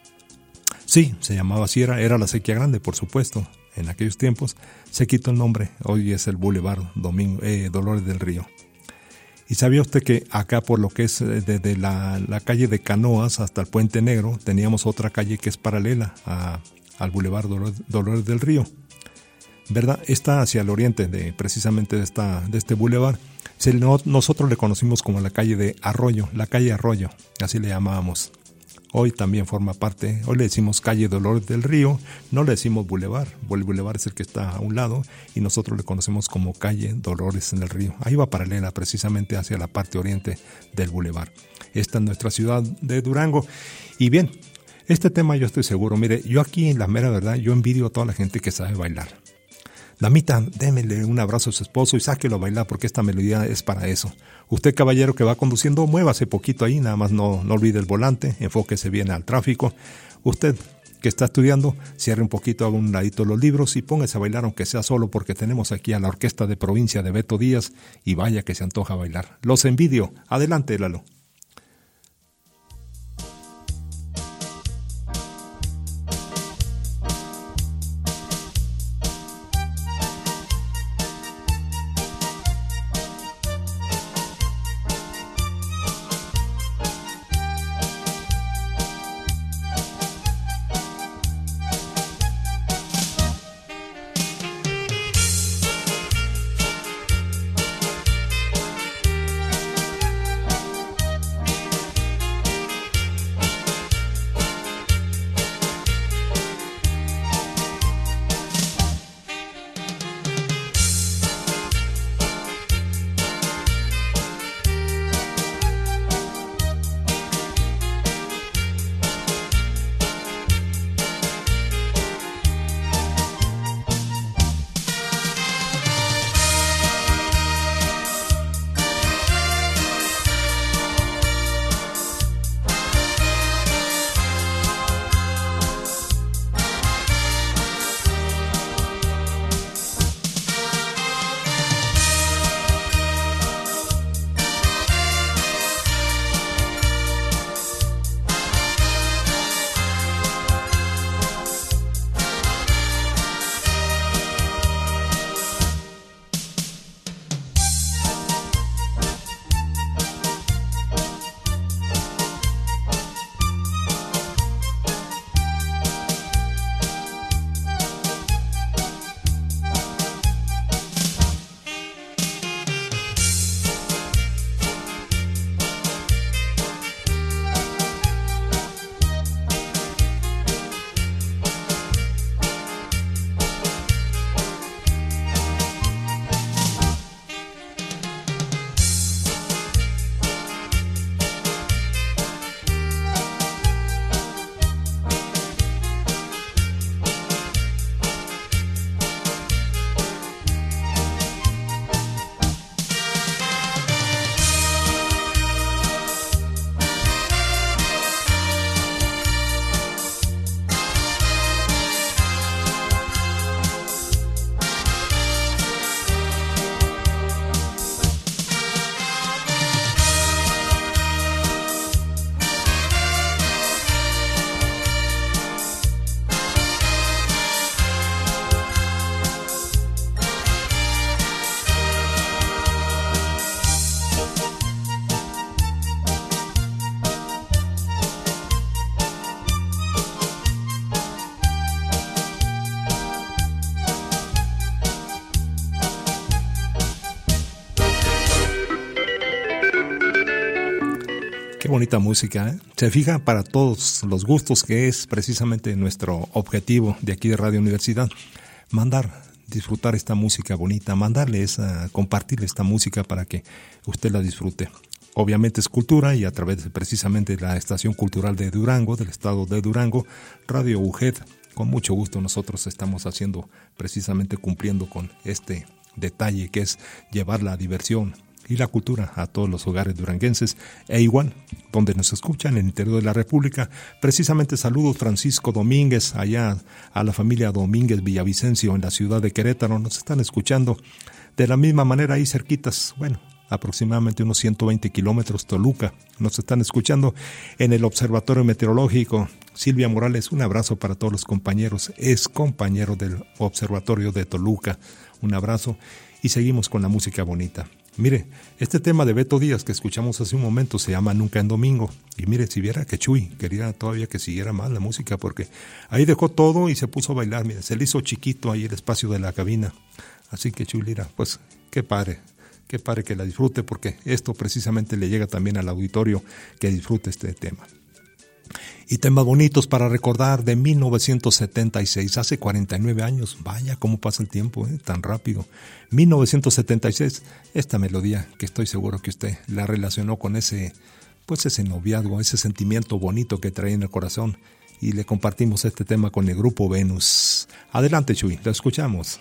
Sí, se llamaba así, era, era la Sequía Grande, por supuesto. En aquellos tiempos se quitó el nombre, hoy es el Boulevard Domingo, eh, Dolores del Río. ¿Y sabía usted que acá por lo que es desde la, la calle de Canoas hasta el Puente Negro teníamos otra calle que es paralela a, al Boulevard Dolor, Dolores del Río? ¿Verdad? Está hacia el oriente de precisamente de, esta, de este boulevard. Se, no, nosotros le conocimos como la calle de Arroyo, la calle Arroyo, así le llamábamos. Hoy también forma parte, hoy le decimos calle Dolores del Río, no le decimos boulevard, el boulevard es el que está a un lado y nosotros le conocemos como calle Dolores del Río. Ahí va paralela precisamente hacia la parte oriente del boulevard. Esta es nuestra ciudad de Durango. Y bien, este tema yo estoy seguro, mire, yo aquí en la mera verdad, yo envidio a toda la gente que sabe bailar. Damita, démele un abrazo a su esposo y sáquelo a bailar porque esta melodía es para eso. Usted, caballero que va conduciendo, muévase poquito ahí, nada más no, no olvide el volante, enfóquese bien al tráfico. Usted que está estudiando, cierre un poquito, haga un ladito los libros y póngase a bailar aunque sea solo porque tenemos aquí a la Orquesta de Provincia de Beto Díaz y vaya que se antoja bailar. Los envidio. Adelante, Lalo. bonita música, ¿eh? Se fija para todos los gustos, que es precisamente nuestro objetivo de aquí de Radio Universidad. Mandar, disfrutar esta música bonita, mandarle esa, compartirle esta música para que usted la disfrute. Obviamente es cultura y a través de precisamente la Estación Cultural de Durango, del estado de Durango, Radio U G E D, con mucho gusto nosotros estamos haciendo, precisamente cumpliendo con este detalle que es llevar la diversión y la cultura a todos los hogares duranguenses, e igual, donde nos escuchan en el interior de la República. Precisamente saludos Francisco Domínguez, allá a la familia Domínguez Villavicencio en la ciudad de Querétaro, nos están escuchando. De la misma manera ahí cerquitas, bueno, aproximadamente unos ciento veinte kilómetros, Toluca, nos están escuchando en el Observatorio Meteorológico. Silvia Morales, un abrazo para todos los compañeros, es compañero del Observatorio de Toluca, un abrazo, y seguimos con la música bonita. Mire, este tema de Beto Díaz que escuchamos hace un momento se llama Nunca en Domingo. Y mire, si viera que Chuy quería todavía que siguiera más la música, porque ahí dejó todo y se puso a bailar. Mire, se le hizo chiquito ahí el espacio de la cabina. Así que Chuy Lira, pues qué padre, qué padre que la disfrute, porque esto precisamente le llega también al auditorio que disfrute este tema. Y temas bonitos para recordar de mil novecientos setenta y seis, hace cuarenta y nueve años, vaya cómo pasa el tiempo, ¿eh? Tan rápido. mil novecientos setenta y seis, esta melodía que estoy seguro que usted la relacionó con ese, pues ese noviazgo, ese sentimiento bonito que trae en el corazón, y le compartimos este tema con el grupo Venus. Adelante Chuy, lo escuchamos.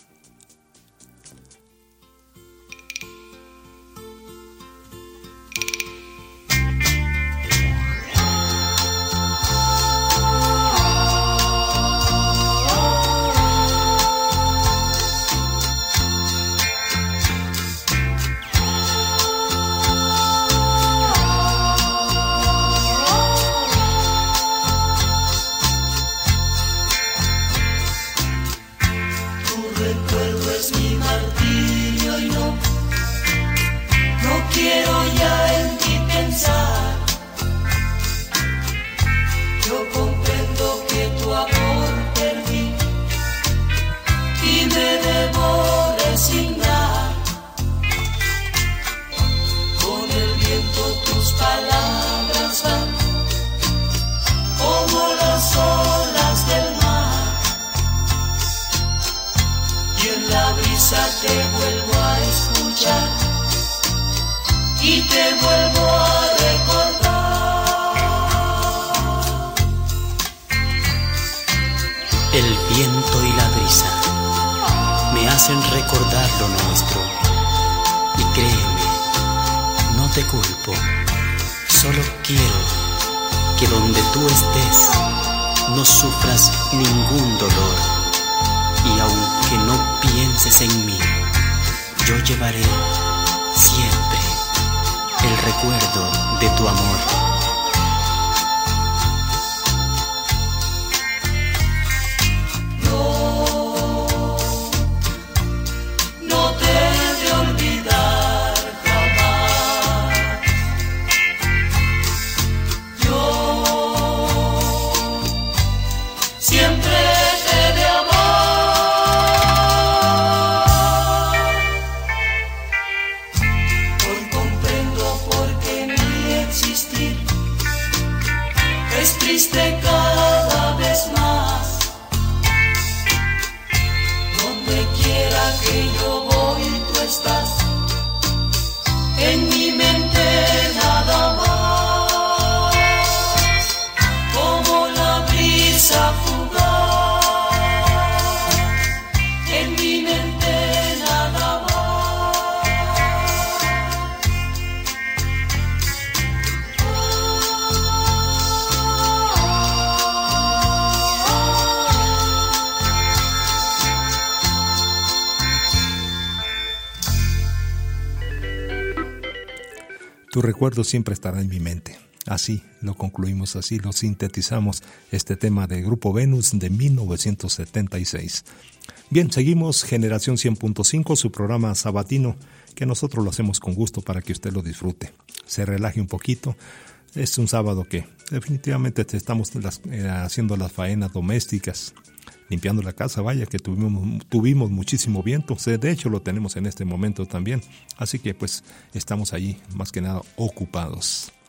Tu recuerdo siempre estará en mi mente. Así lo concluimos, así lo sintetizamos, este tema de Grupo Venus de mil novecientos setenta y seis. Bien, seguimos Generación cien punto cinco, su programa sabatino, que nosotros lo hacemos con gusto para que usted lo disfrute, se relaje un poquito. Es un sábado que definitivamente estamos las, eh, haciendo las faenas domésticas, limpiando la casa, vaya que tuvimos, tuvimos muchísimo viento, de hecho lo tenemos en este momento también, así que pues estamos allí más que nada ocupados.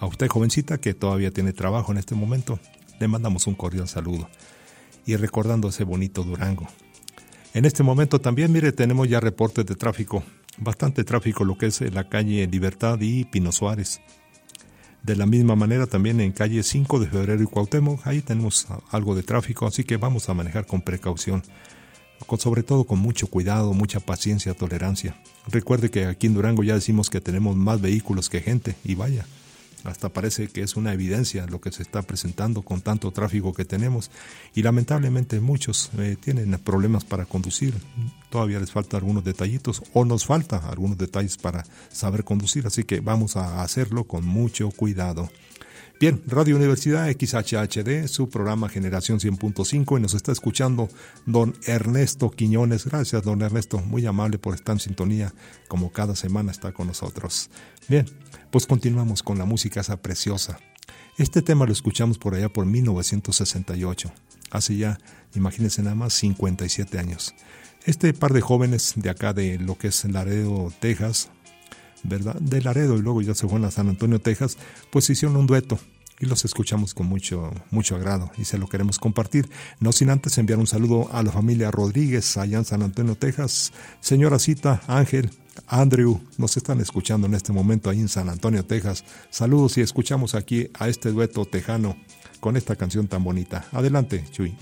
A usted, jovencita, que todavía tiene trabajo en este momento, le mandamos un cordial saludo. Y recordando ese bonito Durango. En este momento también, mire, tenemos ya reportes de tráfico. Bastante tráfico lo que es la calle Libertad y Pino Suárez. De la misma manera también en calle cinco de febrero y Cuauhtémoc, ahí tenemos algo de tráfico, así que vamos a manejar con precaución, con, sobre todo con mucho cuidado, mucha paciencia, tolerancia. Recuerde que aquí en Durango ya decimos que tenemos más vehículos que gente, y vaya, hasta parece que es una evidencia lo que se está presentando con tanto tráfico que tenemos, y lamentablemente muchos eh, tienen problemas para conducir. Todavía les falta algunos detallitos, o nos falta algunos detalles para saber conducir, así que vamos a hacerlo con mucho cuidado. Bien, Radio Universidad X H H D, su programa Generación cien punto cinco, y nos está escuchando don Ernesto Quiñones. Gracias, don Ernesto, muy amable por estar en sintonía, como cada semana está con nosotros. Bien, pues continuamos con la música esa preciosa. Este tema lo escuchamos por allá por mil novecientos sesenta y ocho, hace ya, imagínense nada más, cincuenta y siete años. Este par de jóvenes de acá de lo que es Laredo, Texas, ¿verdad? De Laredo, y luego ya se fueron a San Antonio, Texas, pues hicieron un dueto y los escuchamos con mucho, mucho agrado y se lo queremos compartir. No sin antes enviar un saludo a la familia Rodríguez allá en San Antonio, Texas. Señora Cita, Ángel, Andrew, nos están escuchando en este momento ahí en San Antonio, Texas. Saludos y escuchamos aquí a este dueto tejano con esta canción tan bonita. Adelante, Chuy.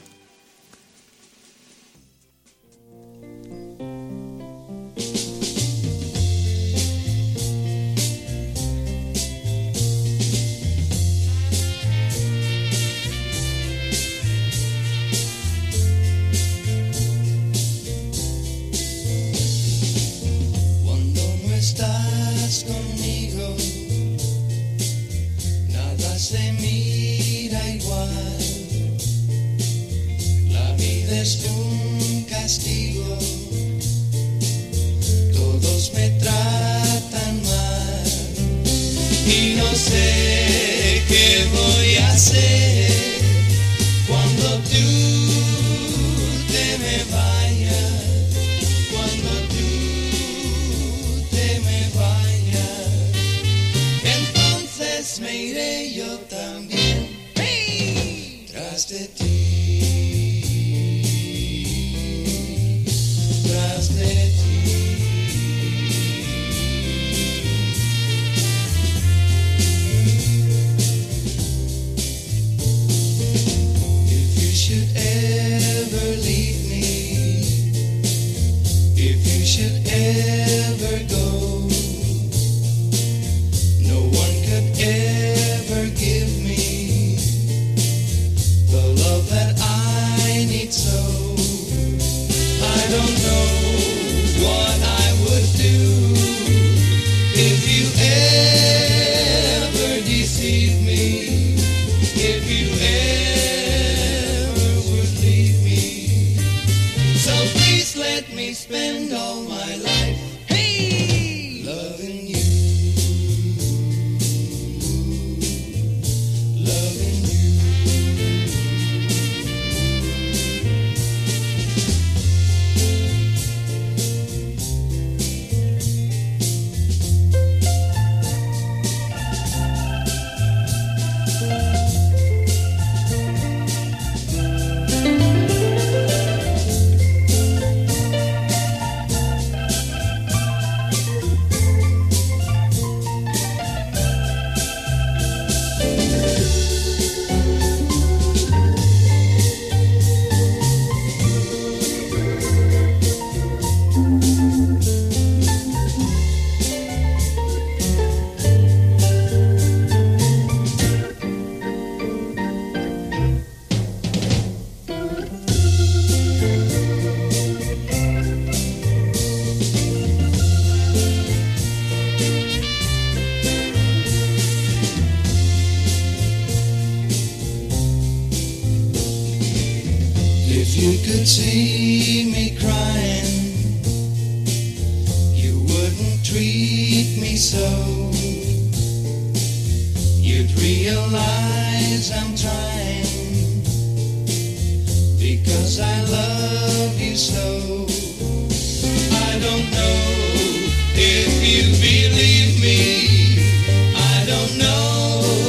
If you believe me, I don't know.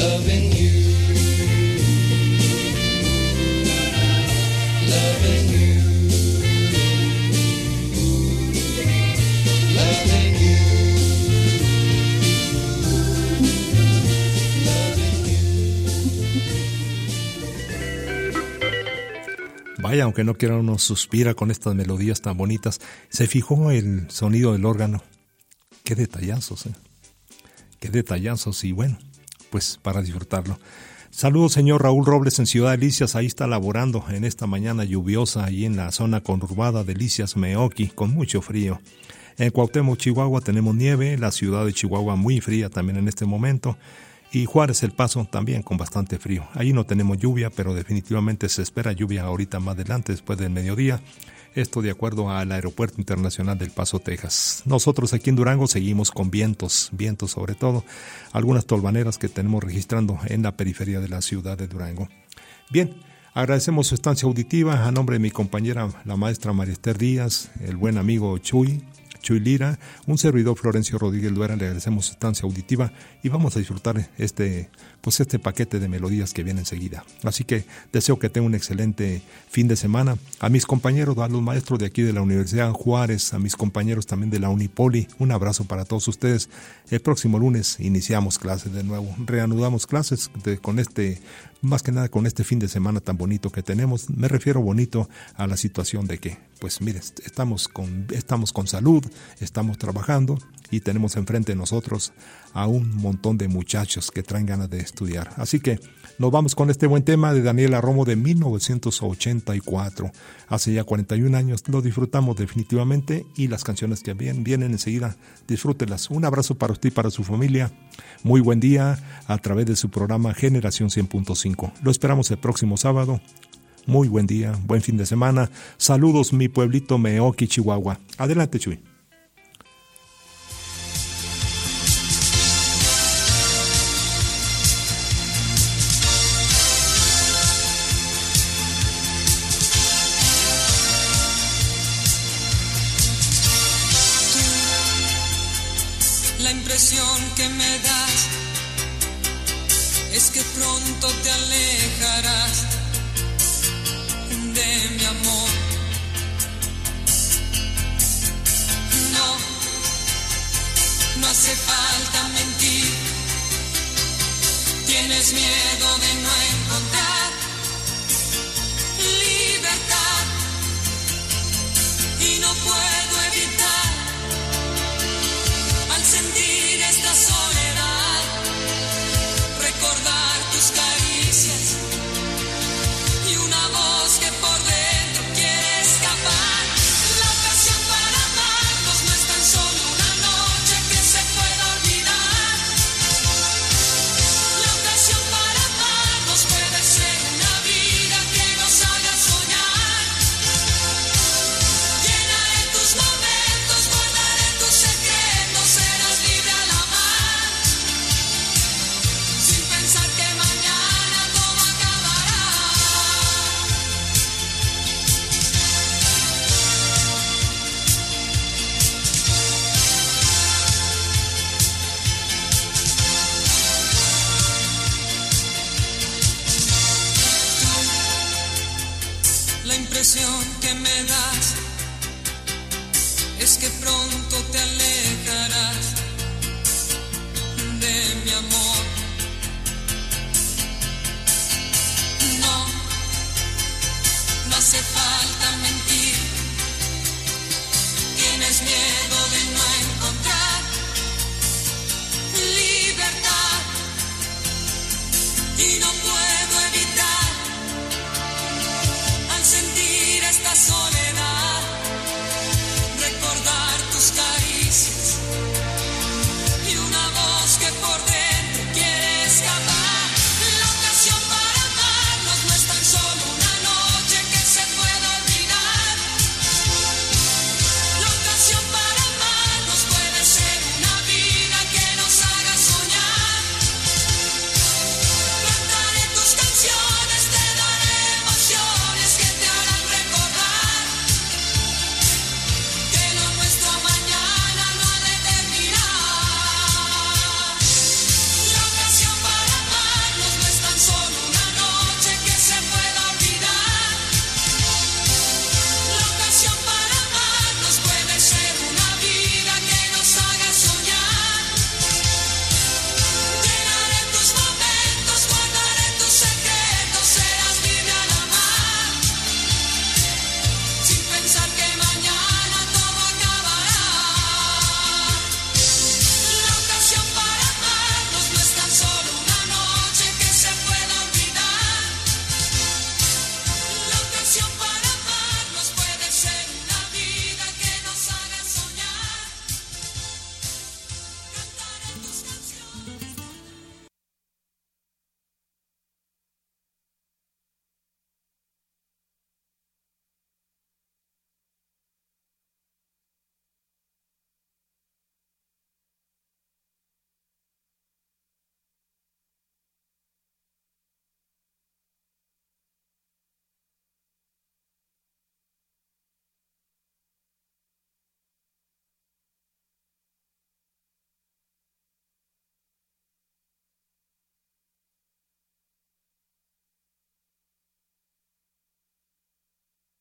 loving you, loving you, loving you, loving you. Vaya, aunque no quiera uno suspira con estas melodías tan bonitas. Se fijó el sonido del órgano. Qué detallazos, ¿eh? Qué detallazos y bueno, pues para disfrutarlo. Saludos, señor Raúl Robles en Ciudad Delicias, ahí está laborando en esta mañana lluviosa, ahí en la zona conurbada Delicias, Meoqui, con mucho frío. En Cuauhtémoc, Chihuahua tenemos nieve, la ciudad de Chihuahua muy fría también en este momento, y Juárez, El Paso también con bastante frío. Ahí no tenemos lluvia, pero definitivamente se espera lluvia ahorita más adelante, después del mediodía. Esto de acuerdo al Aeropuerto Internacional del Paso, Texas. Nosotros aquí en Durango seguimos con vientos, vientos sobre todo, algunas tolvaneras que tenemos registrando en la periferia de la ciudad de Durango. Bien, agradecemos su estancia auditiva a nombre de mi compañera, la maestra María Esther Díaz, el buen amigo Chuy, Chuy Lira, un servidor Florencio Rodríguez Luera, le agradecemos su estancia auditiva y vamos a disfrutar este, pues este paquete de melodías que viene enseguida. Así que deseo que tengan un excelente fin de semana. A mis compañeros, a los maestros de aquí de la Universidad Juárez, a mis compañeros también de la Unipoli, un abrazo para todos ustedes. El próximo lunes iniciamos clases de nuevo, reanudamos clases de, con este, más que nada con este fin de semana tan bonito que tenemos. Me refiero bonito a la situación de que, pues mire, estamos con, estamos con salud, estamos trabajando y tenemos enfrente de nosotros a un montón de muchachos que traen ganas de estudiar. Así que nos vamos con este buen tema de Daniela Romo de mil novecientos ochenta y cuatro. Hace ya cuarenta y un años, lo disfrutamos definitivamente y las canciones que vienen, vienen enseguida, disfrútelas. Un abrazo para usted y para su familia. Muy buen día a través de su programa Generación cien punto cinco. Lo esperamos el próximo sábado. Muy buen día, buen fin de semana. Saludos, mi pueblito Meoqui, Chihuahua. Adelante, Chuy. La impresión que me das es que pronto te alejarás de mi amor. No, no hace falta mentir. Tienes miedo de no encontrar libertad y no puedo evitar al sentir esta soledad recordar tus caricias y una voz que por dentro quiere escapar. La ocasión para amarnos no es tan solo una noche que se pueda olvidar. La ocasión para amarnos puede ser una vida que nos haga soñar. Llenaré tus momentos, guardaré tus secretos, serás libre al amar, sin pensar que mañana todo acabará. La impresión que me das es que pronto te alejarás de mi amor. No, no hace falta mentir. Tienes miedo de no encontrar libertad y no